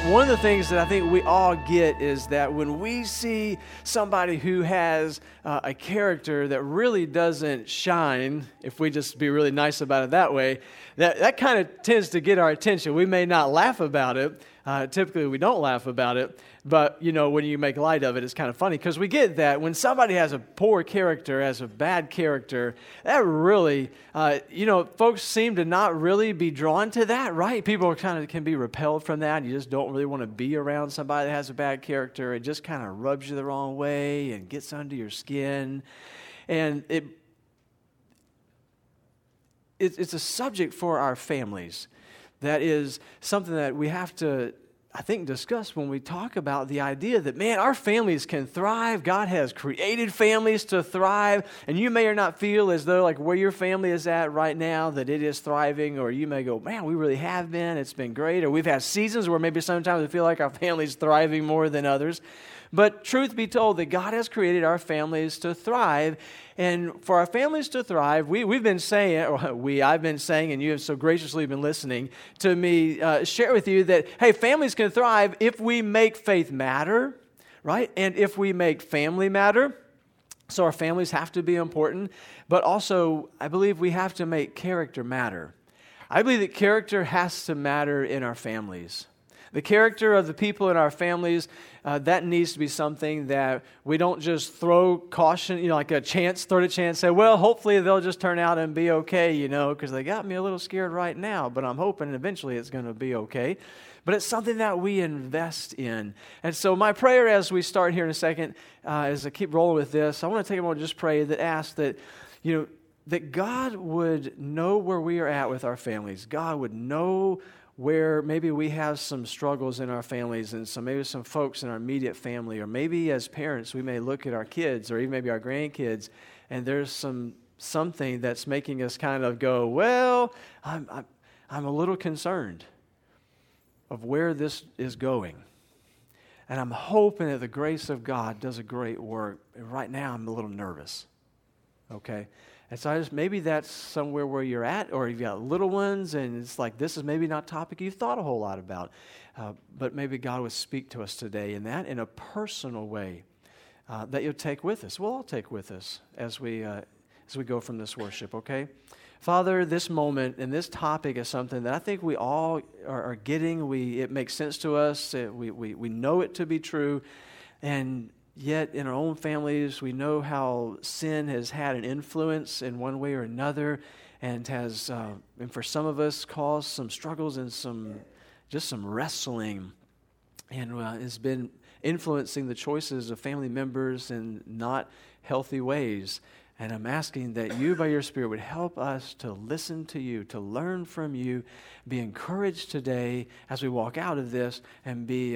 One of the things that I think we all get is that when we see somebody who has a character that really doesn't shine, if we just be really nice about it that way, that kind of tends to get our attention. We may not laugh about it. Typically, we don't laugh about it. But, you know, when you make light of it, it's kind of funny because we get that when somebody has a poor character, has a bad character, that really, folks seem to not really be drawn to that, right? People kind of can be repelled from that. You just don't really want to be around somebody that has a bad character. It just kind of rubs you the wrong way and gets under your skin. And it's a subject for our families. That is something that we have to, I think, discuss when we talk about the idea that, man, our families can thrive. God has created families to thrive. And you may or not feel as though, like, where your family is at right now, that it is thriving. Or you may go, man, we really have been. It's been great. Or we've had seasons where maybe sometimes we feel like our family's thriving more than others. But truth be told, that God has created our families to thrive. And for our families to thrive, I've been saying, and you have so graciously been listening to me share with you that, hey, families can thrive if we make faith matter, right? And if we make family matter. So our families have to be important. But also, I believe we have to make character matter. I believe that character has to matter in our families. The character of the people in our families, that needs to be something that we don't just throw caution, like a chance, throw a chance, say, well, hopefully they'll just turn out and be okay, because they got me a little scared right now, but I'm hoping eventually it's going to be okay. But it's something that we invest in. And so my prayer as we start here in a second, as I keep rolling with this, I want to take a moment and just pray that ask that, that God would know where we are at with our families. God would know where maybe we have some struggles in our families and maybe some folks in our immediate family, or maybe as parents we may look at our kids or even maybe our grandkids and there's something that's making us kind of go, well, I'm a little concerned of where this is going. And I'm hoping that the grace of God does a great work. Right now I'm a little nervous, okay? And so maybe that's somewhere where you're at, or you've got little ones, and it's like this is maybe not a topic you've thought a whole lot about. But maybe God would speak to us today in a personal way that you'll take with us. We'll all take with us as we go from this worship, okay? Father, this moment and this topic is something that I think we all are getting. It makes sense to us. We know it to be true. And yet, in our own families, we know how sin has had an influence in one way or another, and has, and for some of us, caused some struggles and some wrestling, and has been influencing the choices of family members in not healthy ways. And I'm asking that you, by your Spirit, would help us to listen to you, to learn from you, be encouraged today as we walk out of this, and be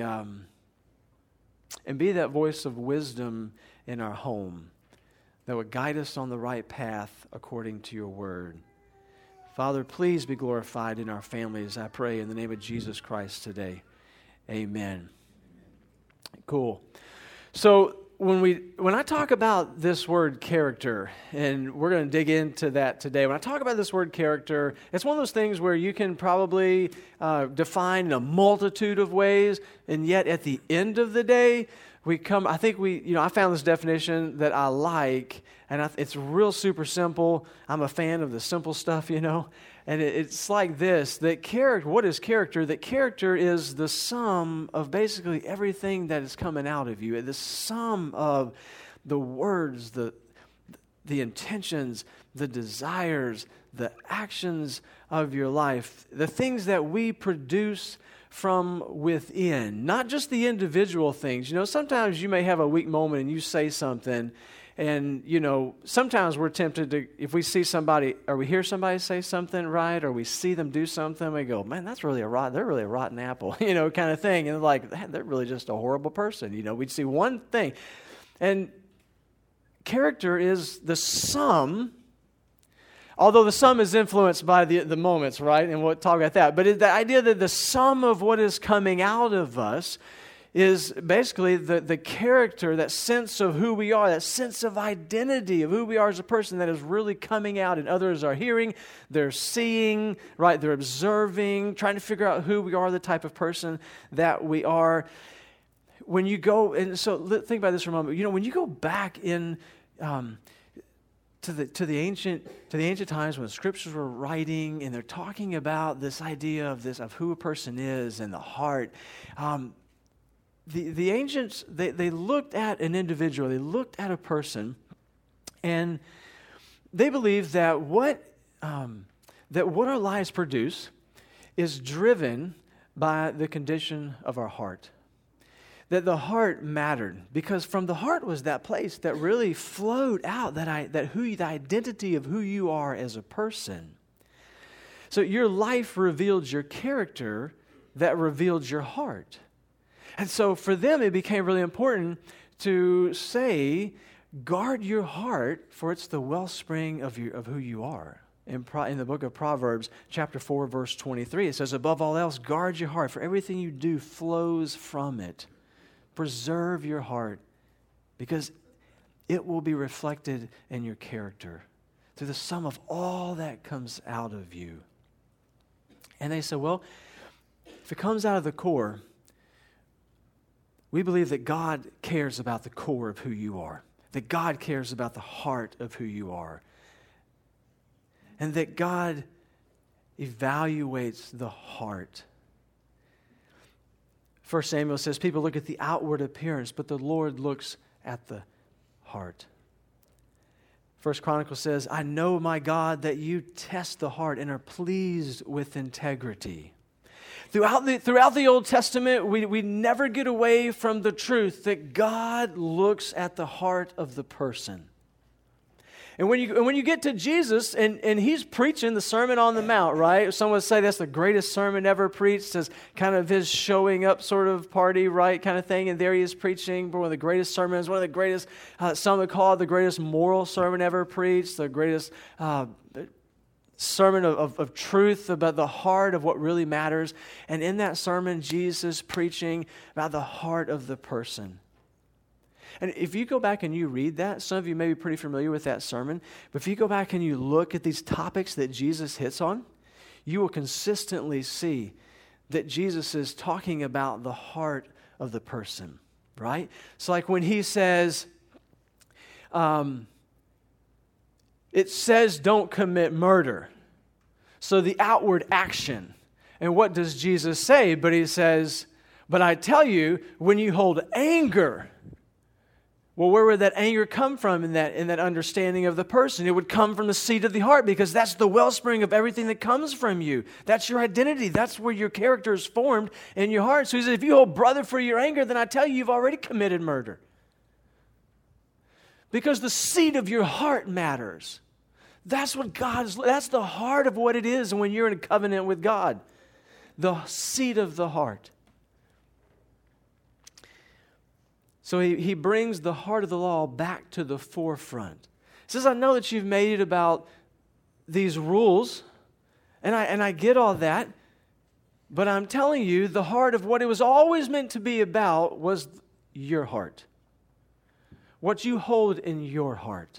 that voice of wisdom in our home that would guide us on the right path according to your word. Father, please be glorified in our families, I pray, in the name of Jesus Christ today. Amen. Cool. So when I talk about this word character, and we're going to dig into that today, when I talk about this word character, it's one of those things where you can probably define in a multitude of ways, and yet at the end of the day, I found this definition that I like, and it's real super simple. I'm a fan of the simple stuff, and it's like this, that what is character? That character is the sum of basically everything that is coming out of you, the sum of the words, the intentions, the desires, the actions of your life, the things that we produce from within, not just the individual things. Sometimes you may have a weak moment and you say something, and, sometimes we're tempted to, if we see somebody, or we hear somebody say something right, or we see them do something, we go, man, they're really a rotten apple, kind of thing. And they're really just a horrible person. We'd see one thing. And character is the sum, although the sum is influenced by the moments, right? And we'll talk about that. But the idea that the sum of what is coming out of us is basically the character, that sense of who we are, that sense of identity of who we are as a person that is really coming out, and others are hearing, they're seeing, right? They're observing, trying to figure out who we are, the type of person that we are. When you go, and so think about this for a moment. When you go back in to the ancient times when the scriptures were writing, and they're talking about this idea of who a person is and the heart. The ancients, they looked at an individual, they looked at a person, and they believed that what our lives produce is driven by the condition of our heart. That the heart mattered, because from the heart was that place that really flowed out the identity of who you are as a person. So your life revealed your character, that revealed your heart. And so for them, it became really important to say, guard your heart, for it's the wellspring of who you are. In the book of Proverbs, chapter 4, verse 23, it says, above all else, guard your heart, for everything you do flows from it. Preserve your heart, because it will be reflected in your character through the sum of all that comes out of you. And they said, well, if it comes out of the core, we believe that God cares about the core of who you are, that God cares about the heart of who you are, and that God evaluates the heart. 1 Samuel says, people look at the outward appearance, but the Lord looks at the heart. 1 Chronicles says, I know, my God, that you test the heart and are pleased with integrity. Throughout the Old Testament, we never get away from the truth that God looks at the heart of the person. And when you get to Jesus, and he's preaching the Sermon on the Mount, right? Some would say that's the greatest sermon ever preached, as kind of his showing up sort of party, right, kind of thing. And there he is preaching one of the greatest sermons, one of the greatest, some would call it the greatest moral sermon ever preached, the greatest sermon of truth about the heart of what really matters. And in that sermon, Jesus preaching about the heart of the person. And if you go back and you read that, some of you may be pretty familiar with that sermon, but if you go back and you look at these topics that Jesus hits on, you will consistently see that Jesus is talking about the heart of the person, right? So like when he says, it says don't commit murder. So the outward action. And what does Jesus say? But he says, but I tell you, when you hold anger, well, where would that anger come from in that understanding of the person? It would come from the seat of the heart, because that's the wellspring of everything that comes from you. That's your identity. That's where your character is formed in your heart. So he says, if you hold brother for your anger, then I tell you, you've already committed murder. Because the seat of your heart matters. That's that's the heart of what it is when you're in a covenant with God. The seat of the heart. So he brings the heart of the law back to the forefront. He says, I know that you've made it about these rules, and I get all that, but I'm telling you, the heart of what it was always meant to be about was your heart. What you hold in your heart.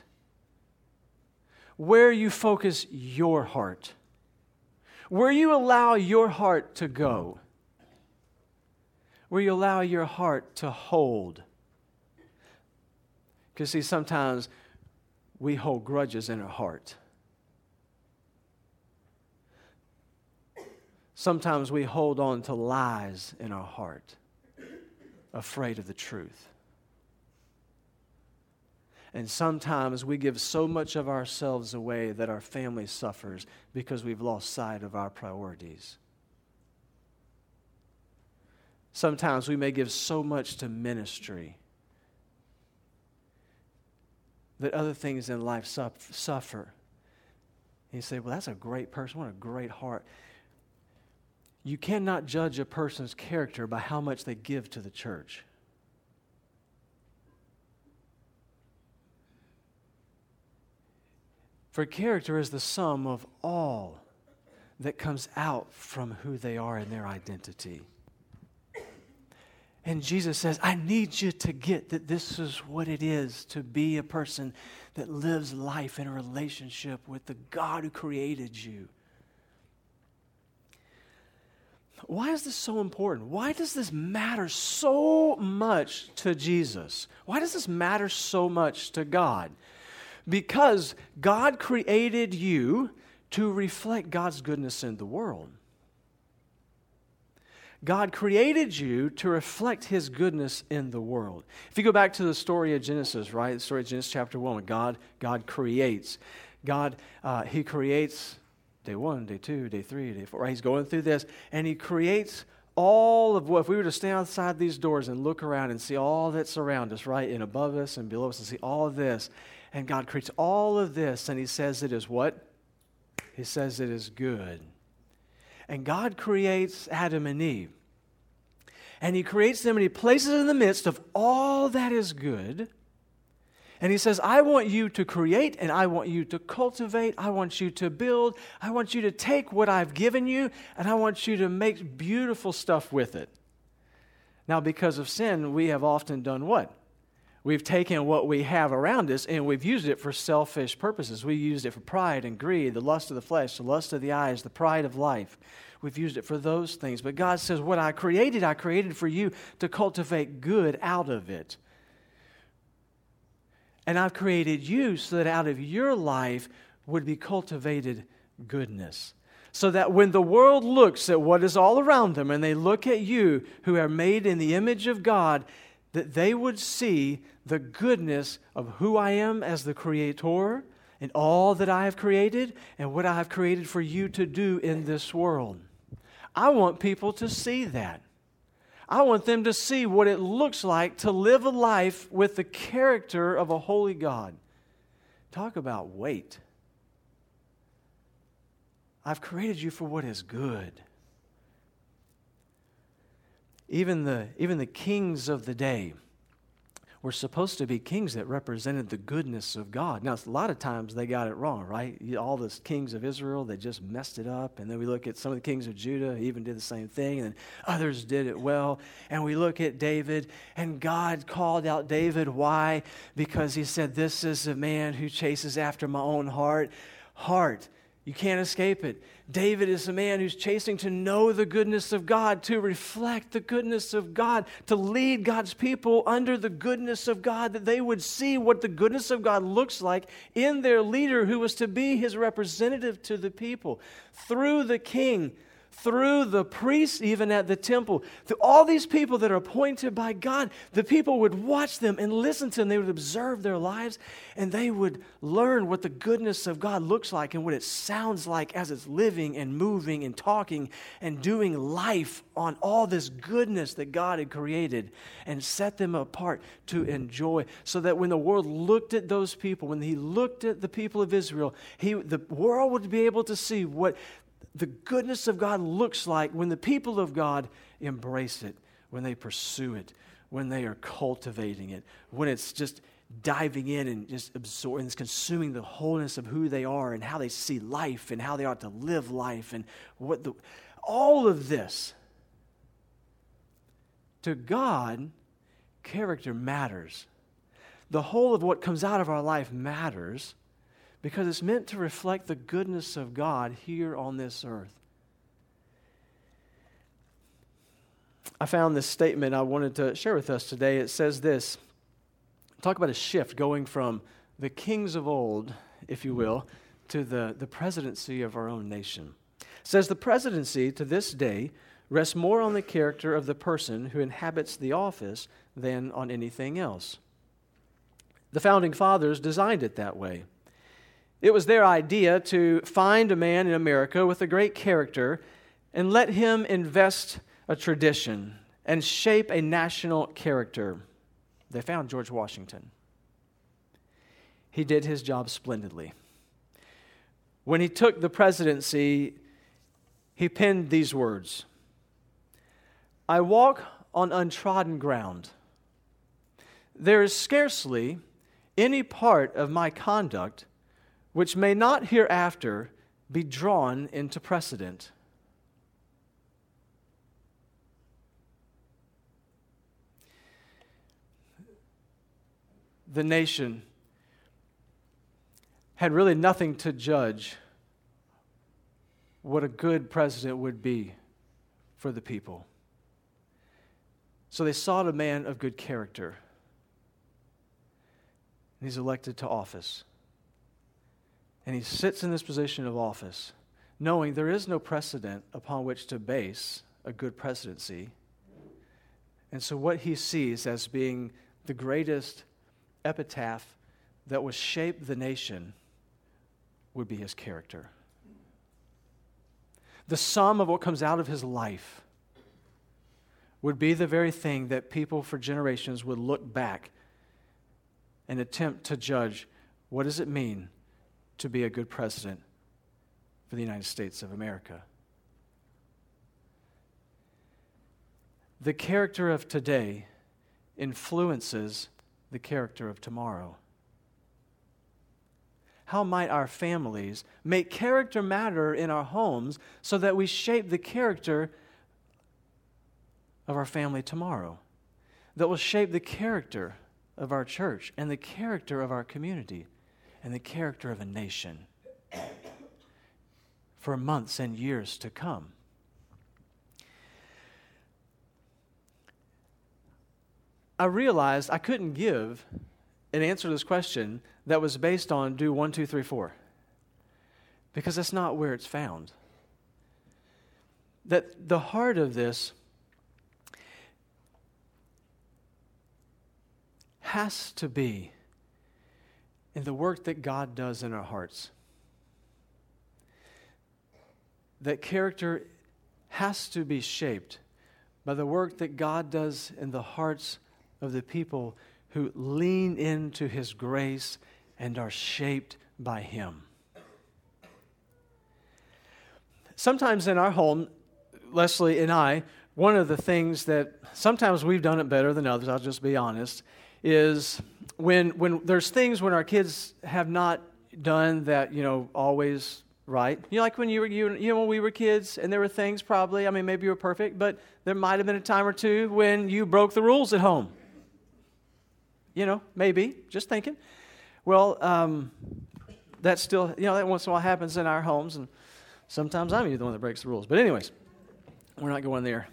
Where you focus your heart. Where you allow your heart to go. Where you allow your heart to hold. Because see, sometimes we hold grudges in our heart. Sometimes we hold on to lies in our heart, afraid of the truth. And sometimes we give so much of ourselves away that our family suffers because we've lost sight of our priorities. Sometimes we may give so much to ministry that other things in life suffer. And you say, well, that's a great person. What a great heart. You cannot judge a person's character by how much they give to the church. For character is the sum of all that comes out from who they are in their identity. And Jesus says, I need you to get that this is what it is to be a person that lives life in a relationship with the God who created you. Why is this so important? Why does this matter so much to Jesus? Why does this matter so much to God? Because God created you to reflect God's goodness in the world. God created you to reflect His goodness in the world. If you go back to the story of Genesis, right? The story of Genesis chapter 1, when God creates. He creates day 1, day 2, day 3, day 4, right? He's going through this, and He creates all of what, if we were to stand outside these doors and look around and see all that's around us, right? And above us and below us, and see all of this. And God creates all of this, and He says it is what? He says it is good. And God creates Adam and Eve. And He creates them and He places them in the midst of all that is good. And He says, I want you to create and I want you to cultivate. I want you to build. I want you to take what I've given you and I want you to make beautiful stuff with it. Now, because of sin, we have often done what? We've taken what we have around us and we've used it for selfish purposes. We used it for pride and greed, the lust of the flesh, the lust of the eyes, the pride of life. We've used it for those things. But God says, what I created for you to cultivate good out of it. And I've created you so that out of your life would be cultivated goodness. So that when the world looks at what is all around them and they look at you who are made in the image of God, that they would see the goodness of who I am as the Creator and all that I have created and what I have created for you to do in this world. I want people to see that. I want them to see what it looks like to live a life with the character of a holy God. Talk about weight. I've created you for what is good. Even the kings of the day were supposed to be kings that represented the goodness of God. Now, a lot of times they got it wrong, right? All the kings of Israel, they just messed it up. And then we look at some of the kings of Judah, even did the same thing. And then others did it well. And we look at David, and God called out David. Why? Because He said, this is a man who chases after my own heart. You can't escape it. David is a man who's chasing to know the goodness of God, to reflect the goodness of God, to lead God's people under the goodness of God, that they would see what the goodness of God looks like in their leader who was to be His representative to the people. Through the king, through the priests, even at the temple, through all these people that are appointed by God, the people would watch them and listen to them. They would observe their lives, and they would learn what the goodness of God looks like and what it sounds like as it's living and moving and talking and doing life on all this goodness that God had created and set them apart to enjoy. So that when the world looked at those people, when He looked at the people of Israel, the world would be able to see what the goodness of God looks like when the people of God embrace it, when they pursue it, when they are cultivating it, when it's just diving in and just absorbing, it's consuming the wholeness of who they are and how they see life and how they ought to live life and all of this. To God, character matters. The whole of what comes out of our life matters, because it's meant to reflect the goodness of God here on this earth. I found this statement I wanted to share with us today. It says this. Talk about a shift going from the kings of old, if you will, to the presidency of our own nation. It says the presidency to this day rests more on the character of the person who inhabits the office than on anything else. The founding fathers designed it that way. It was their idea to find a man in America with a great character and let him invest a tradition and shape a national character. They found George Washington. He did his job splendidly. When he took the presidency, he penned these words: I walk on untrodden ground. There is scarcely any part of my conduct which may not hereafter be drawn into precedent. the nation had really nothing to judge what a good president would be for the people. So they sought a man of good character. And he's elected to office. And he sits in this position of office, knowing there is no precedent upon which to base a good presidency. And so what he sees as being the greatest epitaph that will shape the nation would be his character. The sum of what comes out of his life would be the very thing that people for generations would look back and attempt to judge, what does it mean to be a good president for the United States of America? The character of today influences the character of tomorrow. How might our families make character matter in our homes so that we shape the character of our family tomorrow? That will shape the character of our church and the character of our community and the character of a nation for months and years to come. I realized I couldn't give an answer to this question that was based on do 1, 2, 3, 4. Because that's not where it's found. That the heart of this has to be in the work that God does in our hearts. That character has to be shaped by the work that God does in the hearts of the people who lean into His grace and are shaped by Him. Sometimes in our home, Leslie and I, one of the things that sometimes we've done it better than others, I'll just be honest, is when there's things when our kids have not done that, always right. Like when when we were kids and there were things probably, maybe you were perfect, but there might have been a time or two when you broke the rules at home. Maybe, just thinking. Well, that's still, that once in a while happens in our homes, and sometimes I'm the one that breaks the rules. But anyways, we're not going there.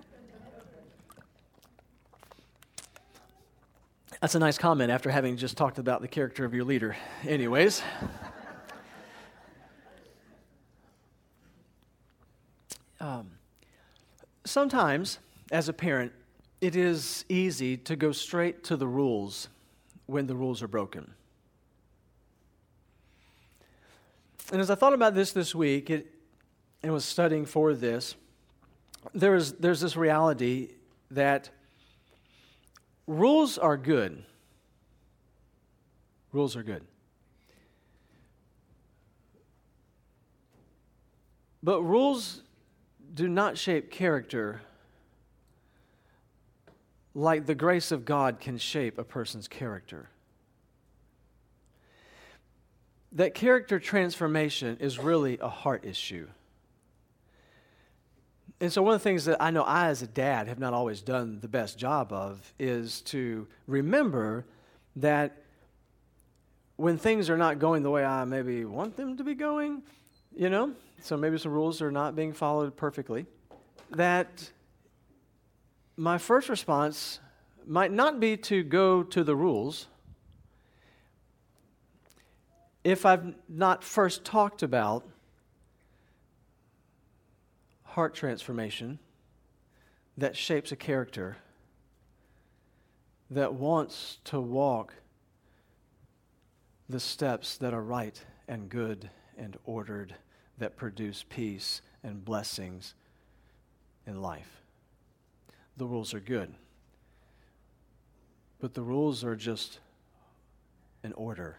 That's a nice comment after having just talked about the character of your leader. Anyways. Sometimes, as a parent, it is easy to go straight to the rules when the rules are broken. And as I thought about this week, and was studying for this, there's this reality that rules are good. Rules are good. But rules do not shape character like the grace of God can shape a person's character. That character transformation is really a heart issue. And so one of the things that I know I as a dad have not always done the best job of is to remember that when things are not going the way I maybe want them to be going, so maybe some rules are not being followed perfectly, that my first response might not be to go to the rules if I've not first talked about heart transformation that shapes a character that wants to walk the steps that are right and good and ordered, that produce peace and blessings in life. The rules are good, but the rules are just an order.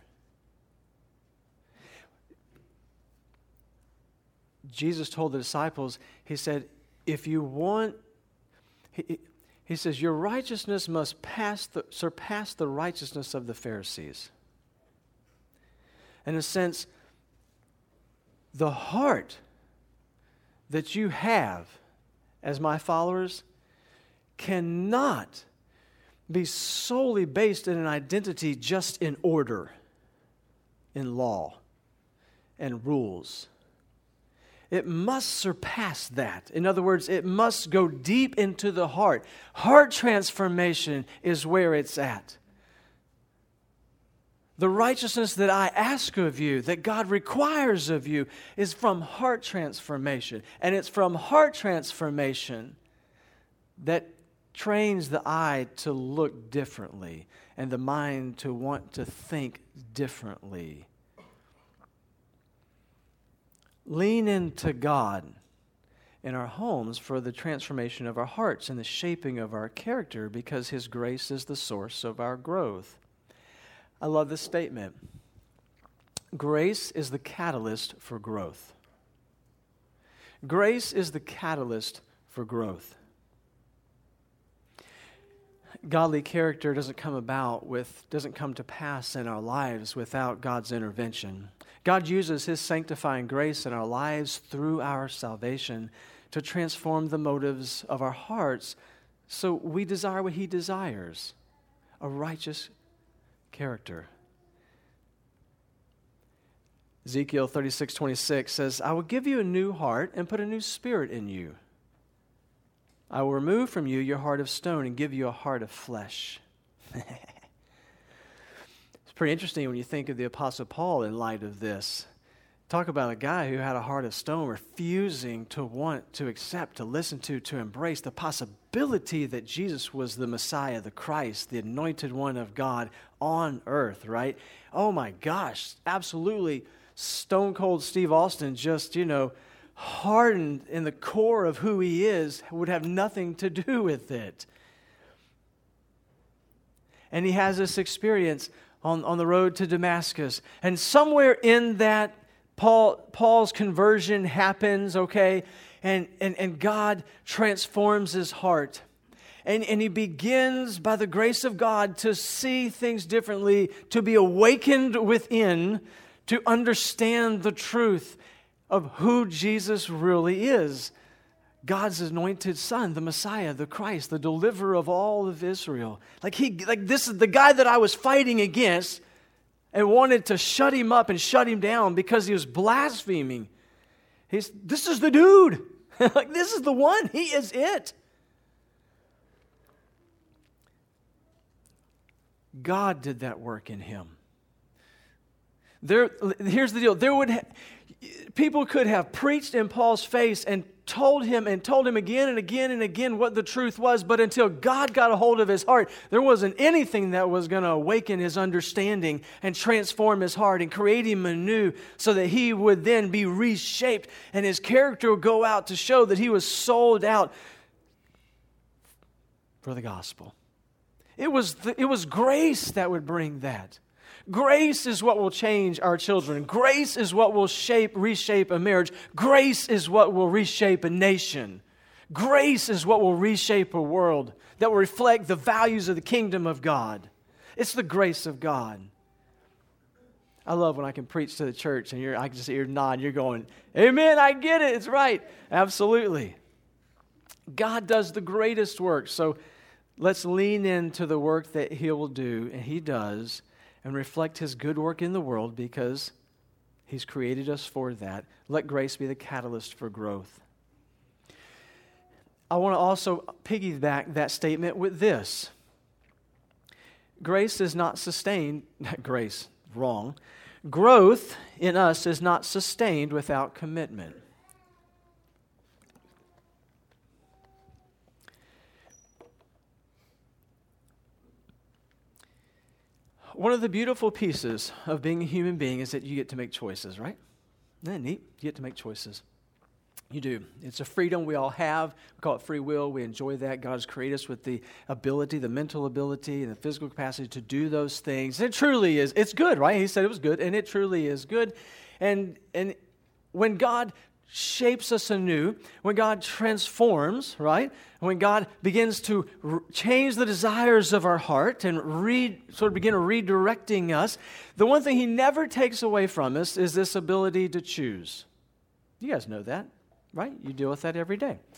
Jesus told the disciples, He said, if you want, He says, your righteousness must surpass the righteousness of the Pharisees. In a sense, the heart that you have as my followers cannot be solely based in an identity just in order, in law, and rules. It must surpass that. In other words, it must go deep into the heart. Heart transformation is where it's at. The righteousness that I ask of you, that God requires of you, is from heart transformation. And it's from heart transformation that trains the eye to look differently and the mind to want to think differently. Lean into God in our homes for the transformation of our hearts and the shaping of our character, because His grace is the source of our growth. I love this statement. Grace is the catalyst for growth. Grace is the catalyst for growth. Godly character doesn't come to pass in our lives without God's intervention. God uses His sanctifying grace in our lives through our salvation to transform the motives of our hearts so we desire what He desires, a righteous character. Ezekiel 36:26 says, I will give you a new heart and put a new spirit in you. I will remove from you your heart of stone and give you a heart of flesh. It's pretty interesting when you think of the Apostle Paul in light of this. Talk about a guy who had a heart of stone, refusing to want, to accept, to listen to embrace the possibility that Jesus was the Messiah, the Christ, the anointed one of God on earth, right? Oh my gosh, absolutely stone cold Steve Austin just, hardened in the core of who he is, would have nothing to do with it. And he has this experience on the road to Damascus. And somewhere in that, Paul's conversion happens, okay? And God transforms his heart. And he begins, by the grace of God, to see things differently, to be awakened within, to understand the truth of who Jesus really is. God's anointed Son, the Messiah, the Christ, the deliverer of all of Israel. This is the guy that I was fighting against and wanted to shut him up and shut him down because he was blaspheming. This is the dude. This is the one. He is it. God did that work in him. Here's the deal. People could have preached in Paul's face and told him again and again and again what the truth was, but until God got a hold of his heart, there wasn't anything that was going to awaken his understanding and transform his heart and create him anew so that he would then be reshaped and his character would go out to show that he was sold out for the gospel. It was grace that would bring that. Grace is what will change our children. Grace is what will reshape a marriage. Grace is what will reshape a nation. Grace is what will reshape a world that will reflect the values of the kingdom of God. It's the grace of God. I love when I can preach to the church and I can just hear you nod. You're going, amen, I get it. It's right. Absolutely. God does the greatest work. So let's lean into the work that He will do, and He does, and reflect His good work in the world because He's created us for that. Let grace be the catalyst for growth. I want to also piggyback that statement with this. Grace is not sustained, wrong. Growth in us is not sustained without commitment. One of the beautiful pieces of being a human being is that you get to make choices, right? Isn't that neat? You get to make choices. You do. It's a freedom we all have. We call it free will. We enjoy that. God has created us with the ability, the mental ability, and the physical capacity to do those things. It truly is. It's good, right? He said it was good, and it truly is good. And when God shapes us anew, when God transforms, right? When God begins to change the desires of our heart and begin redirecting us, the one thing He never takes away from us is this ability to choose. You guys know that, right? You deal with that every day.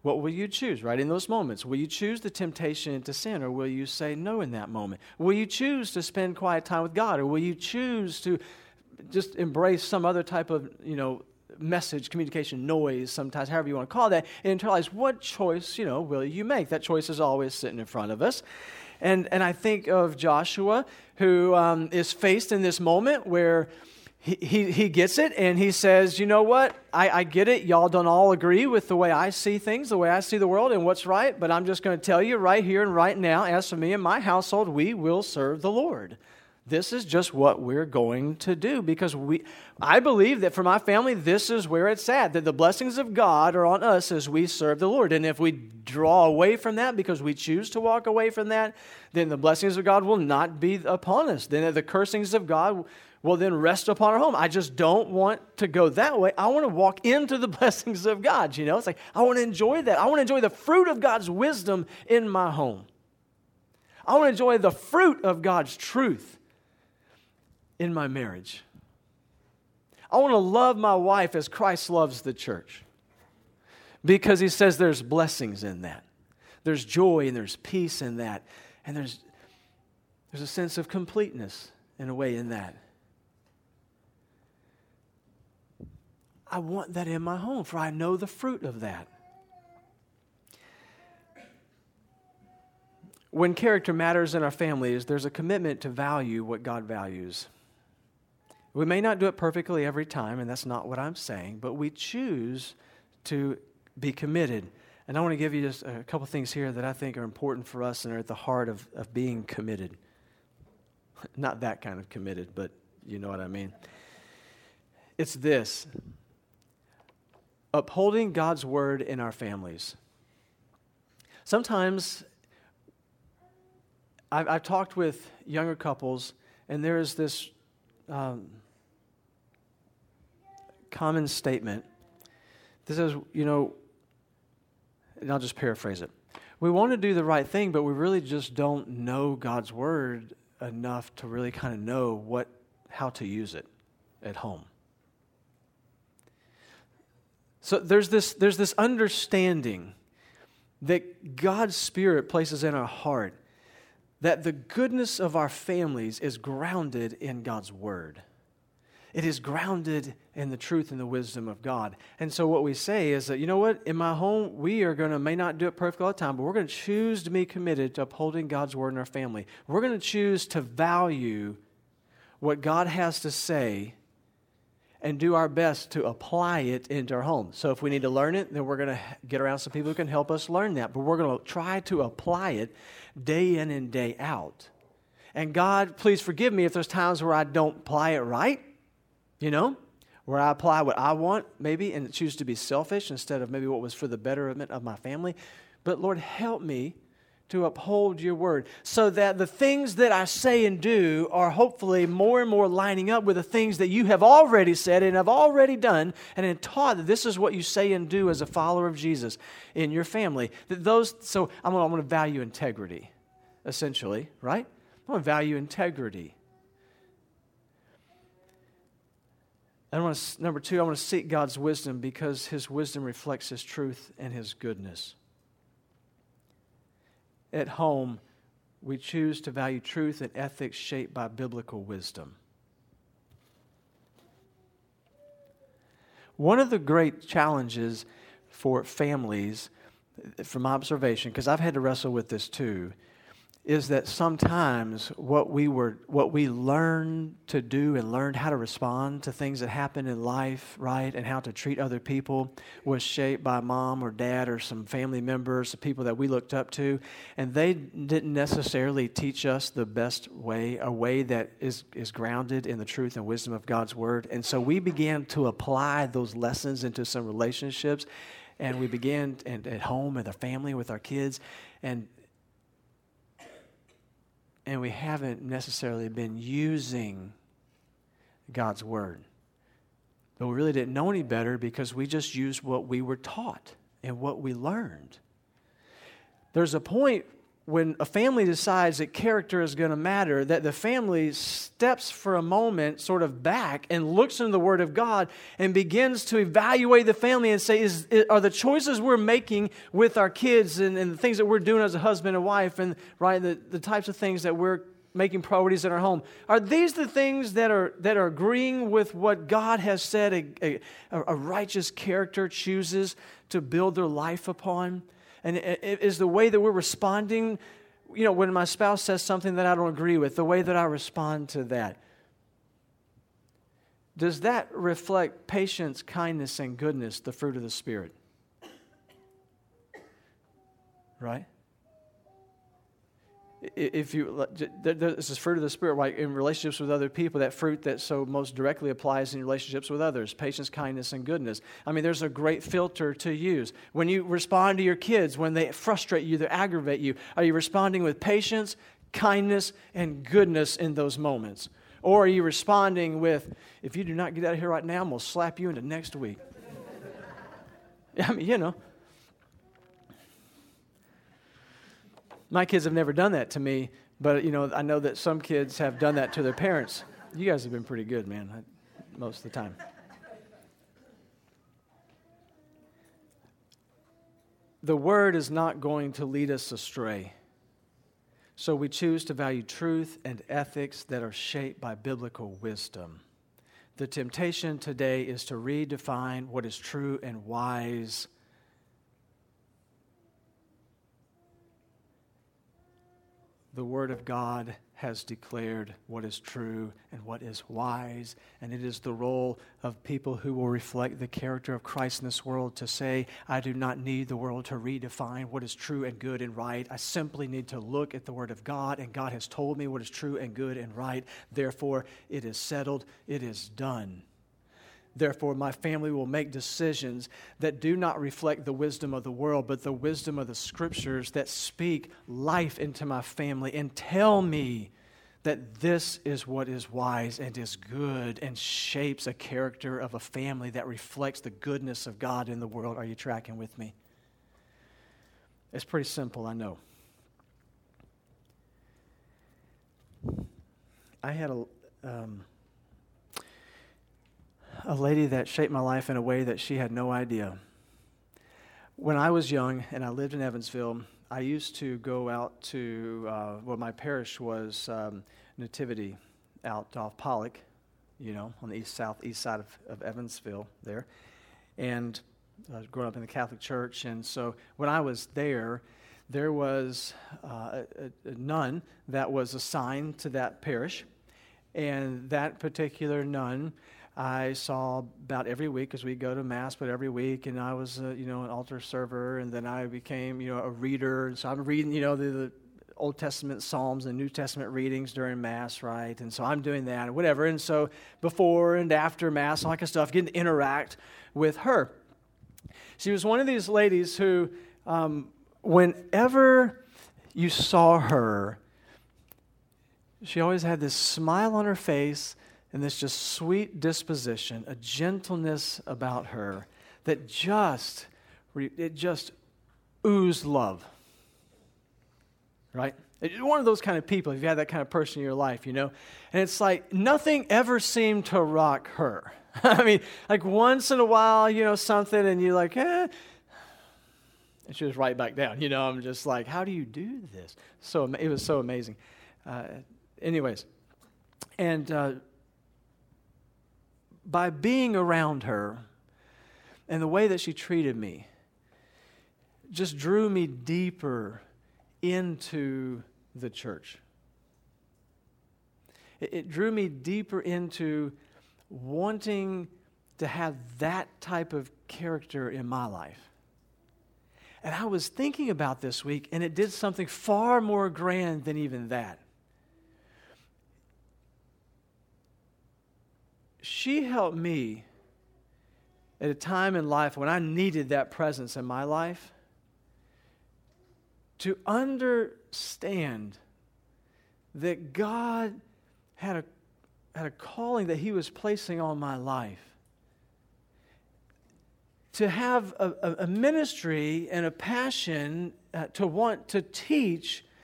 What will you choose, right, in those moments? Will you choose the temptation to sin, or will you say no in that moment? Will you choose to spend quiet time with God, or will you choose to just embrace some other type of, message, communication, noise, sometimes, however you want to call that, and internalize what choice, will you make? That choice is always sitting in front of us. And I think of Joshua, who is faced in this moment where he gets it, and he says, you know what, I get it. Y'all don't all agree with the way I see things, the way I see the world and what's right, but I'm just going to tell you right here and right now, as for me and my household, we will serve the Lord. This is just what we're going to do, because I believe that for my family, this is where it's at, that the blessings of God are on us as we serve the Lord. And if we draw away from that because we choose to walk away from that, then the blessings of God will not be upon us. Then the cursings of God will then rest upon our home. I just don't want to go that way. I want to walk into the blessings of God. It's like, I want to enjoy that. I want to enjoy the fruit of God's wisdom in my home. I want to enjoy the fruit of God's truth in my marriage. I want to love my wife as Christ loves the church, because he says there's blessings in that. There's joy and there's peace in that. And there's a sense of completeness in a way in that. I want that in my home, for I know the fruit of that. When character matters in our families, there's a commitment to value what God values. We may not do it perfectly every time, and that's not what I'm saying, but we choose to be committed. And I want to give you just a couple things here that I think are important for us and are at the heart of being committed. Not that kind of committed, but you know what I mean. It's this: upholding God's word in our families. Sometimes I've talked with younger couples, and there is this common statement that says, and I'll just paraphrase it. We want to do the right thing, but we really just don't know God's word enough to really kind of know how to use it at home. So there's this understanding that God's Spirit places in our heart, that the goodness of our families is grounded in God's Word. It is grounded in the truth and the wisdom of God. And so what we say is that, in my home, we are may not do it perfectly all the time, but we're going to choose to be committed to upholding God's Word in our family. We're going to choose to value what God has to say and do our best to apply it into our home. So if we need to learn it, then we're going to get around some people who can help us learn that. But we're going to try to apply it day in and day out. And God, please forgive me if there's times where I don't apply it right, where I apply what I want maybe and choose to be selfish instead of maybe what was for the betterment of my family. But Lord, help me to uphold your word so that the things that I say and do are hopefully more and more lining up with the things that you have already said and have already done and have taught that this is what you say and do as a follower of Jesus in your family. So I'm going to value integrity, essentially, right? I'm going to value integrity. Number two, I want to seek God's wisdom because his wisdom reflects his truth and his goodness. At home, we choose to value truth and ethics shaped by biblical wisdom. One of the great challenges for families, from my observation, because I've had to wrestle with this too, is that sometimes what we learned to do and learned how to respond to things that happen in life, right, and how to treat other people was shaped by mom or dad or some family members, the people that we looked up to, and they didn't necessarily teach us the best way, a way that is grounded in the truth and wisdom of God's Word. And so we began to apply those lessons into some relationships, and we began at home, with our family, with our kids, and we haven't necessarily been using God's Word. But we really didn't know any better because we just used what we were taught and what we learned. There's a point when a family decides that character is going to matter, that the family steps for a moment sort of back and looks into the Word of God and begins to evaluate the family and say, are the choices we're making with our kids and the things that we're doing as a husband and wife and right the types of things that we're making priorities in our home, are these the things that are agreeing with what God has said a righteous character chooses to build their life upon? And is the way that we're responding, when my spouse says something that I don't agree with, the way that I respond to that, does that reflect patience, kindness, and goodness, the fruit of the Spirit? Right? If this is fruit of the Spirit, right? In relationships with other people, that fruit that so most directly applies in relationships with others, patience, kindness, and goodness. I mean, there's a great filter to use. When you respond to your kids, when they frustrate you, they aggravate you, are you responding with patience, kindness, and goodness in those moments? Or are you responding with, if you do not get out of here right now, I'm going to slap you into next week? I mean, My kids have never done that to me, but, I know that some kids have done that to their parents. You guys have been pretty good, man, most of the time. The Word is not going to lead us astray. So we choose to value truth and ethics that are shaped by biblical wisdom. The temptation today is to redefine what is true and wise. The Word of God has declared what is true and what is wise, and it is the role of people who will reflect the character of Christ in this world to say, I do not need the world to redefine what is true and good and right. I simply need to look at the Word of God, and God has told me what is true and good and right. Therefore, it is settled, it is done. Therefore, my family will make decisions that do not reflect the wisdom of the world, but the wisdom of the Scriptures that speak life into my family and tell me that this is what is wise and is good and shapes a character of a family that reflects the goodness of God in the world. Are you tracking with me? It's pretty simple, I know. I had a lady that shaped my life in a way that she had no idea. When I was young and I lived in Evansville, I used to go out to, my parish was Nativity out off Pollock, on the southeast side of Evansville there. And I was growing up in the Catholic Church, and so when I was there was a nun that was assigned to that parish, and that particular nun I saw about every week, because we go to Mass, but every week, and I was, an altar server, and then I became, a reader, and so I'm reading, the Old Testament Psalms and New Testament readings during Mass, right, and so I'm doing that, and whatever, and so before and after Mass, all that kind of stuff, getting to interact with her. She was one of these ladies who, whenever you saw her, she always had this smile on her face, and this just sweet disposition, a gentleness about her that it just oozed love, right? One of those kind of people, if you had that kind of person in your life, And it's like nothing ever seemed to rock her. I mean, like once in a while, something, and you're like, and she was right back down. I'm just like, how do you do this? So it was so amazing. Anyways, and by being around her and the way that she treated me just drew me deeper into the church. It drew me deeper into wanting to have that type of character in my life. And I was thinking about this week, and it did something far more grand than even that. She helped me at a time in life when I needed that presence in my life to understand that God had a calling that He was placing on my life. To have a ministry and a passion to want to teach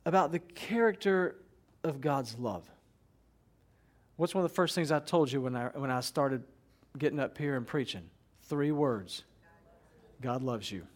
about the character of God's love. What's one of the first things I told you when I started getting up here and preaching? 3 words. God loves you.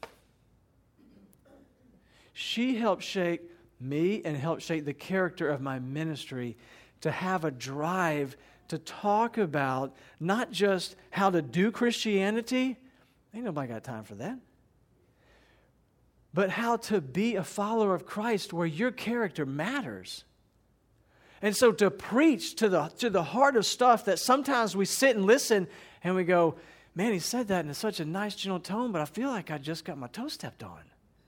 She helped shape me and helped shape the character of my ministry to have a drive to talk about not just how to do Christianity. Ain't nobody got time for that. But how to be a follower of Christ where your character matters. And so to preach to the heart of stuff that sometimes we sit and listen and we go, man, he said that in such a nice, gentle tone, but I feel like I just got my toe stepped on.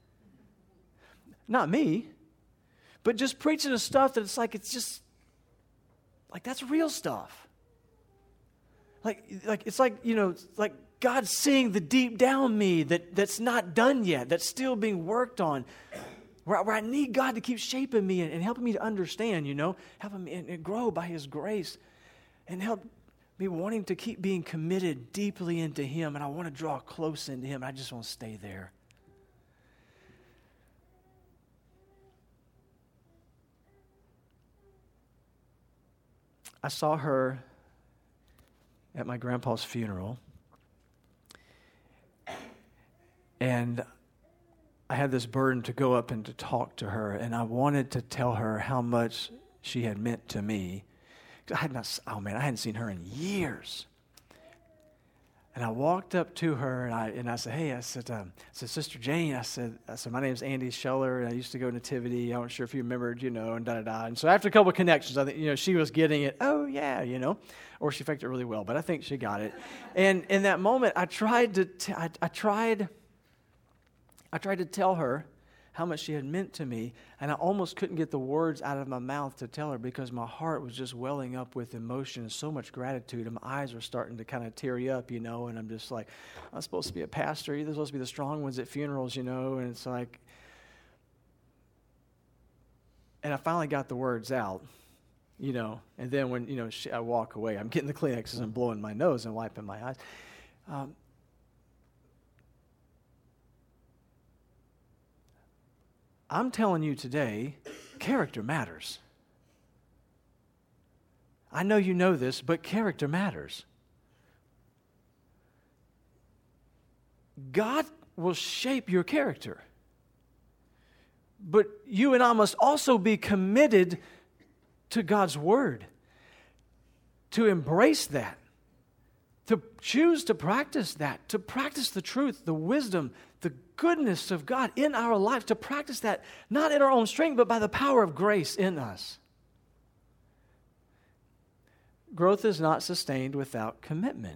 Not me, but just preaching the stuff that it's just, like that's real stuff. Like it's like, like God seeing the deep down me that's not done yet, that's still being worked on. Where I need God to keep shaping me and helping me to understand, helping me and grow by His grace and help me wanting to keep being committed deeply into Him. And I want to draw close into Him. I just want to stay there. I saw her at my grandpa's funeral. And I had this burden to go up and to talk to her, and I wanted to tell her how much she had meant to me. I hadn't seen her in years. And I walked up to her, and I said, hey, I said, Sister Jane, I said, my name's Andy Scheller, and I used to go to Nativity. I wasn't sure if you remembered, and da-da-da. And so after a couple of connections, I think, she was getting it. Oh, yeah, or she faked it really well, but I think she got it. And in that moment, I tried to tell her how much she had meant to me, and I almost couldn't get the words out of my mouth to tell her because my heart was just welling up with emotion and so much gratitude, and my eyes were starting to kind of teary up, and I'm just like, I'm supposed to be a pastor. You're supposed to be the strong ones at funerals, and it's like, and I finally got the words out, and then when, I walk away, I'm getting the Kleenexes and blowing my nose and wiping my eyes. I'm telling you today, character matters. I know you know this, but character matters. God will shape your character. But you and I must also be committed to God's Word, to embrace that, to choose to practice that, to practice the truth, the wisdom, the goodness of God in our life, to practice that, not in our own strength, but by the power of grace in us. Growth is not sustained without commitment.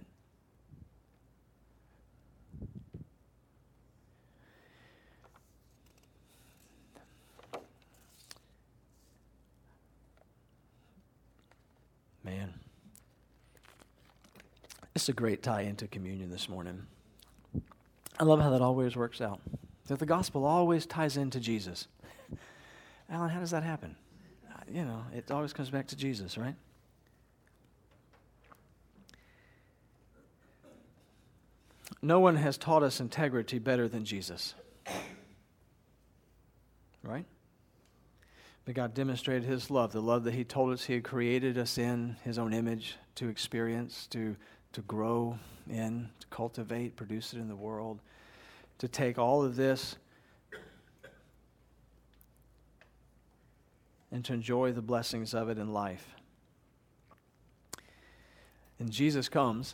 Man, it's a great tie into communion this morning. I love how that always works out. That the gospel always ties into Jesus. Alan, how does that happen? It always comes back to Jesus, right? No one has taught us integrity better than Jesus. Right? But God demonstrated His love, the love that He told us He had created us in His own image to experience, to grow in, to cultivate, produce it in the world, to take all of this and to enjoy the blessings of it in life. And Jesus comes,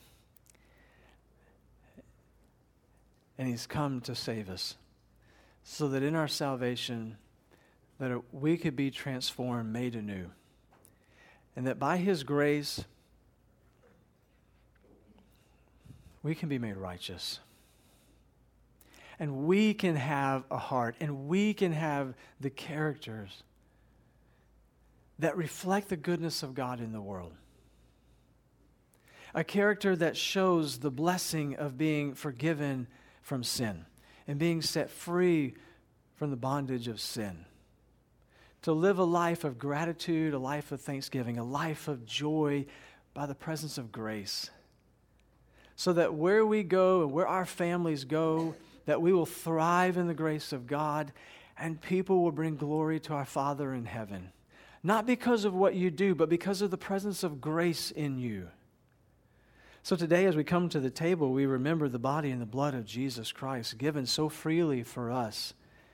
and He's come to save us, so that in our salvation, that we could be transformed, made anew, and that by His grace, we can be made righteous. And we can have a heart, and we can have the characters that reflect the goodness of God in the world. A character that shows the blessing of being forgiven from sin and being set free from the bondage of sin. To live a life of gratitude, a life of thanksgiving, a life of joy by the presence of grace. So that where we go and where our families go, that we will thrive in the grace of God, and people will bring glory to our Father in heaven. Not because of what you do, but because of the presence of grace in you. So today, as we come to the table, we remember the body and the blood of Jesus Christ, given so freely for us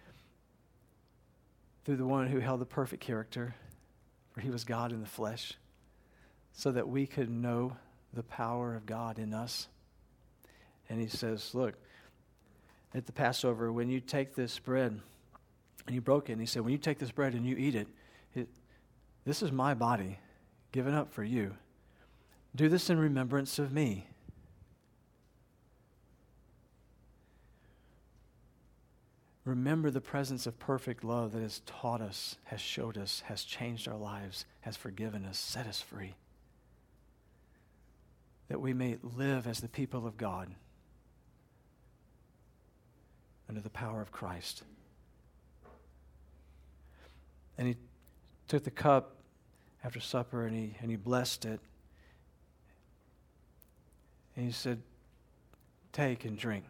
through the one who held the perfect character, for he was God in the flesh, so that we could know the power of God in us. And he says, look, at the Passover, when you take this bread, and he broke it, and he said, when you take this bread and you eat it, this is my body given up for you. Do this in remembrance of me. Remember the presence of perfect love that has taught us, has showed us, has changed our lives, has forgiven us, set us free. That we may live as the people of God under the power of Christ. And he took the cup after supper and he blessed it. And he said, take and drink.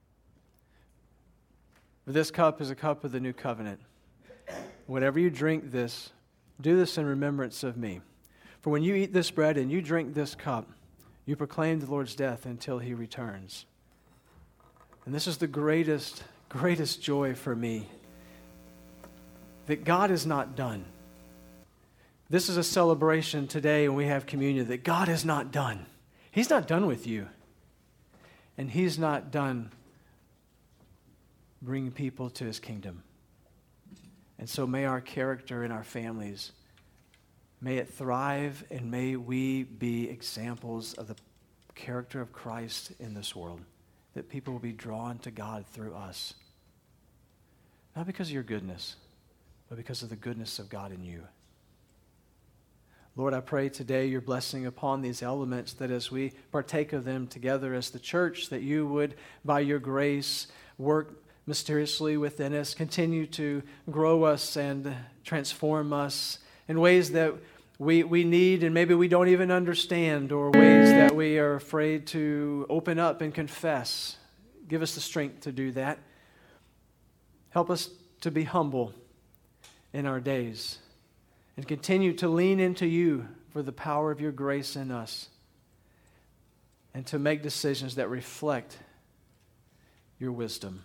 For this cup is a cup of the new covenant. Whenever you drink this, do this in remembrance of me. For when you eat this bread and you drink this cup, you proclaim the Lord's death until he returns. And this is the greatest joy for me, that God is not done. This is a celebration today when we have communion, that God is not done. He's not done with you. And he's not done bringing people to his kingdom. And so may our character in our families, may it thrive, and may we be examples of the character of Christ in this world, that people will be drawn to God through us. Not because of your goodness, but because of the goodness of God in you. Lord, I pray today your blessing upon these elements, that as we partake of them together as the church, that you would, by your grace, work mysteriously within us, continue to grow us and transform us in ways that we need and maybe we don't even understand, or ways that we are afraid to open up and confess. Give us the strength to do that. Help us to be humble in our days and continue to lean into you for the power of your grace in us, and to make decisions that reflect your wisdom.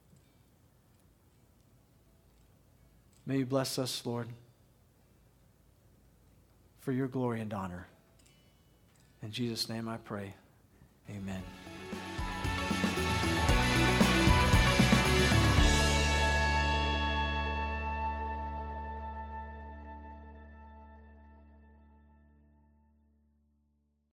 May you bless us, Lord, for your glory and honor. In Jesus' name I pray. Amen.